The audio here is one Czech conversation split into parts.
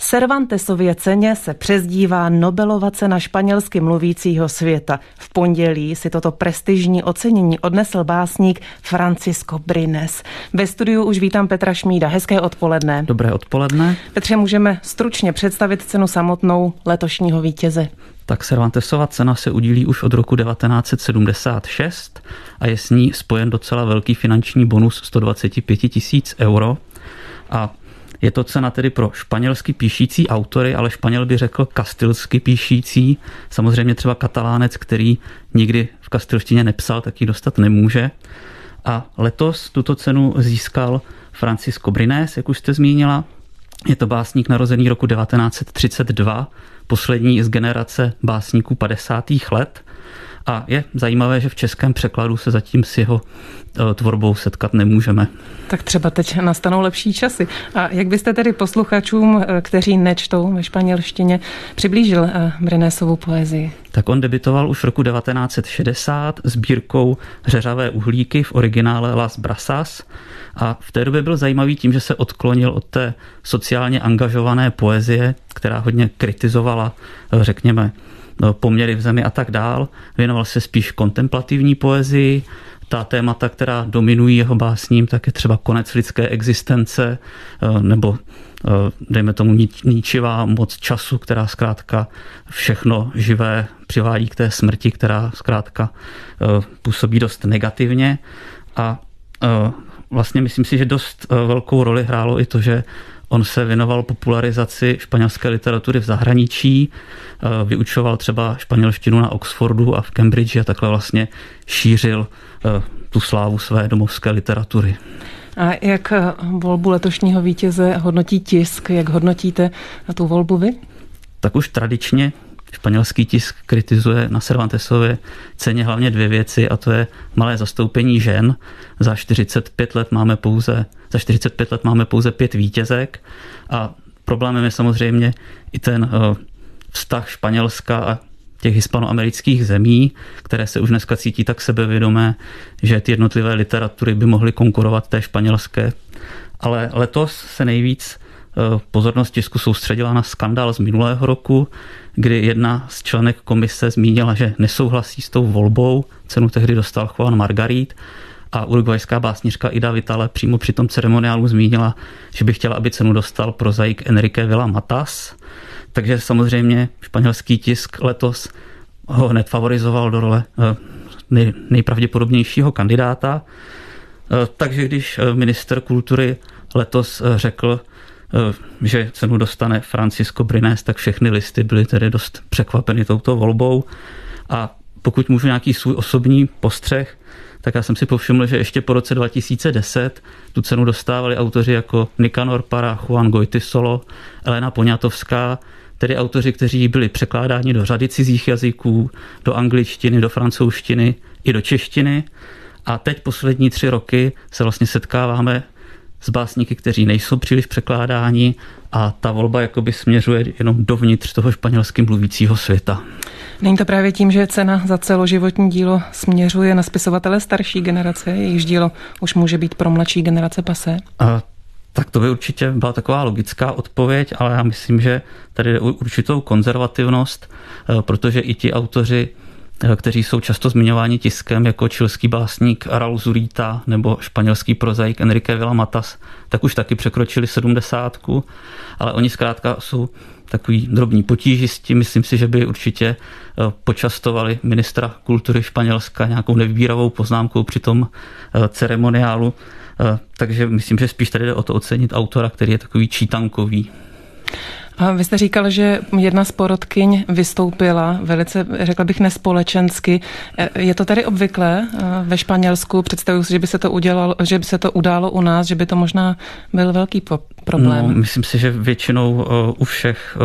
Cervantesově ceně se přezdívá Nobelova cena španělsky mluvícího světa. V pondělí si toto prestižní ocenění odnesl básník Francisco Brines. Ve studiu už vítám Petra Šmída. Hezké odpoledne. Dobré odpoledne. Petře, můžeme stručně představit cenu samotnou letošního vítěze? Tak Cervantesova cena se udílí už od roku 1976 a je s ní spojen docela velký finanční bonus 125 000 euro. A je to cena tedy pro španělsky píšící autory, ale Španěl by řekl kastilsky píšící. Samozřejmě třeba Katalánec, který nikdy v kastilštině nepsal, tak ji dostat nemůže. A letos tuto cenu získal Francisco Brines, jak už jste zmínila. Je to básník narozený roku 1932, poslední z generace básníků 50. let. A je zajímavé, že v českém překladu se zatím s jeho tvorbou setkat nemůžeme. Tak třeba teď nastanou lepší časy. A jak byste tedy posluchačům, kteří nečtou ve španělštině, přiblížil Brinesovu poezii? Tak on debitoval už v roku 1960 sbírkou Řeřavé uhlíky v originále Las Brasas. A v té době byl zajímavý tím, že se odklonil od té sociálně angažované poezie, která hodně kritizovala, řekněme, poměry v zemi a tak dál. Věnoval se spíš kontemplativní poezii. Ta témata, která dominují jeho básním, tak je třeba konec lidské existence nebo dejme tomu ničivá moc času, která zkrátka všechno živé přivádí k té smrti, která zkrátka působí dost negativně. A vlastně myslím si, že dost velkou roli hrálo i to, že on se věnoval popularizaci španělské literatury v zahraničí, vyučoval třeba španělštinu na Oxfordu a v Cambridge a takhle vlastně šířil tu slávu své domovské literatury. A jak volbu letošního vítěze hodnotí tisk? Jak hodnotíte tu volbu vy? Tak už tradičně španělský tisk kritizuje na Cervantesově ceně hlavně dvě věci, a to je malé zastoupení žen. Za 45 let máme pouze 5 vítězek a problémem je samozřejmě i ten vztah Španělska a těch hispanoamerických zemí, které se už dneska cítí tak sebevědomé, že ty jednotlivé literatury by mohly konkurovat té španělské. Ale letos se nejvíc pozornost tisku soustředila na skandál z minulého roku, kdy jedna z členek komise zmínila, že nesouhlasí s tou volbou. Cenu tehdy dostal Juan Margarit a urugvajská básnířka Ida Vitale přímo při tom ceremoniálu zmínila, že by chtěla, aby cenu dostal prozaik Enrique Vila Matas. Takže samozřejmě španělský tisk letos ho hned favorizoval do role nejpravděpodobnějšího kandidáta. Takže když ministr kultury letos řekl, že cenu dostane Francisco Brines, tak všechny listy byly tedy dost překvapeny touto volbou. A pokud můžu nějaký svůj osobní postřeh, tak já jsem si povšiml, že ještě po roce 2010 tu cenu dostávali autoři jako Nicanor Parra, Juan Goytisolo, Elena Poniatovská, tedy autoři, kteří byli překládáni do řady cizích jazyků, do angličtiny, do francouzštiny i do češtiny. A teď poslední 3 roky se vlastně setkáváme s básníky, kteří nejsou příliš překládáni a ta volba jakoby směřuje jenom dovnitř toho španělsky mluvícího světa. Není to právě tím, že cena za celoživotní dílo směřuje na spisovatele starší generace, jejichž dílo už může být pro mladší generace passé? Tak to by určitě byla taková logická odpověď, ale já myslím, že tady jde o určitou konzervativnost, protože i ti autoři, kteří jsou často zmiňováni tiskem, jako chilský básník Raúl Zurita nebo španělský prozaik Enrique Vila Matas, tak už taky překročili 70, ale oni zkrátka jsou takový drobní potížisti. Myslím si, že by určitě počastovali ministra kultury Španělska nějakou nevybíravou poznámkou při tom ceremoniálu. Takže myslím, že spíš tady jde o to ocenit autora, který je takový čítankový. A vy jste říkal, že jedna z porotkyň vystoupila velice, řekla bych, nespolečensky. Je to tady obvyklé ve Španělsku? Představuji si, že by se to událo u nás, že by to možná byl velký problém. No, myslím si, že většinou u všech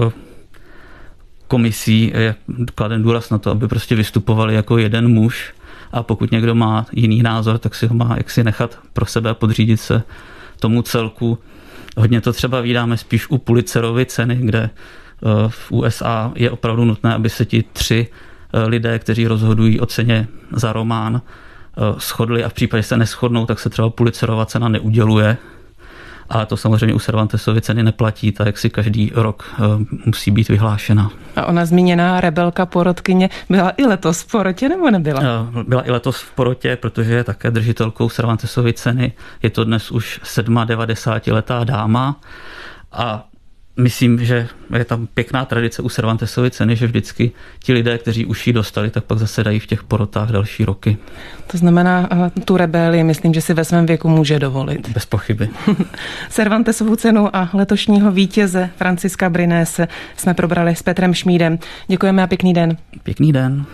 komisí je kladen důraz na to, aby prostě vystupovali jako jeden muž, a pokud někdo má jiný názor, tak si ho má jaksi nechat pro sebe a podřídit se tomu celku. Hodně to třeba vídáme spíš u Pulitzerovy ceny, kde v USA je opravdu nutné, aby se ti 3 lidé, kteří rozhodují o ceně za román, shodli a v případě, že se neshodnou, tak se třeba Pulitzerova cena neuděluje. ale to samozřejmě u Cervantesovy ceny neplatí, tak jak si každý rok musí být vyhlášena. A ona zmíněná rebelka porotkyně byla i letos v porotě, nebo nebyla? Byla i letos v porotě, protože je také držitelkou Cervantesovy ceny. Je to dnes už 97letá dáma a myslím, že je tam pěkná tradice u Cervantesovy ceny, že vždycky ti lidé, kteří už ji dostali, tak pak zase dají v těch porotách další roky. To znamená, tu rebelii myslím, že si ve svém věku může dovolit. Bez pochyby. Cervantesovu cenu a letošního vítěze Francisca Brinése jsme probrali s Petrem Šmídem. Děkujeme a pěkný den. Pěkný den.